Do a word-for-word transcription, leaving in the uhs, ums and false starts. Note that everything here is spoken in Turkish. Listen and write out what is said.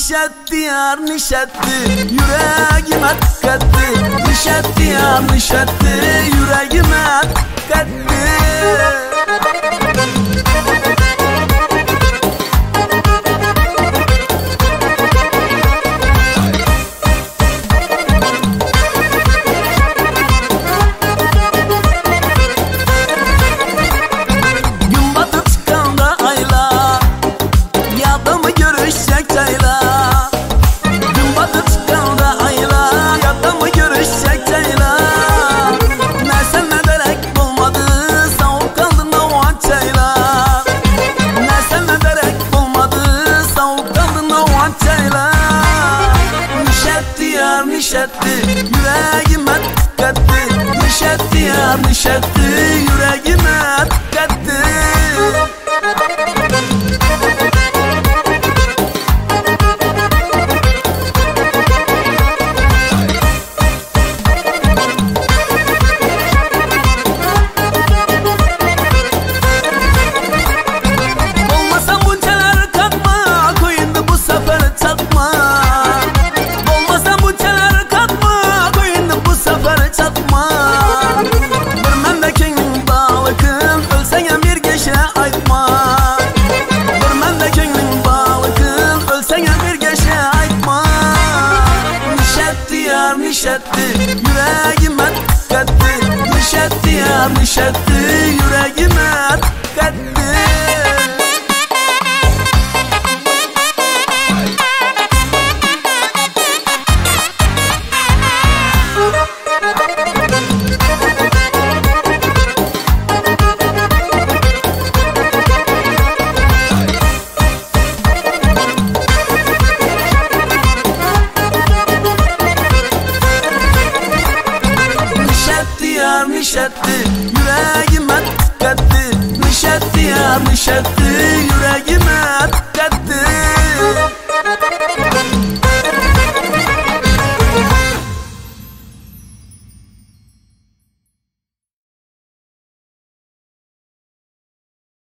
nişet diyar nişetti, yüreğime tıkattı. Nişet diyar nişetti, yüreğime tıkattı. Nişetti, yüreğime tıkattı. Nişet diyar nişetti, yüreğime tıkattı. Olmasam buncaları katma, koyundu bu sefer çatma. Çatma. Bir memleketin balıkın, ölsene bir geçe aytma. Bir memleketin balıkın, ölsene bir geçe aytma. Nişet diyar nişetti, yüreğime tıkattı. Nişet diyar nişetti,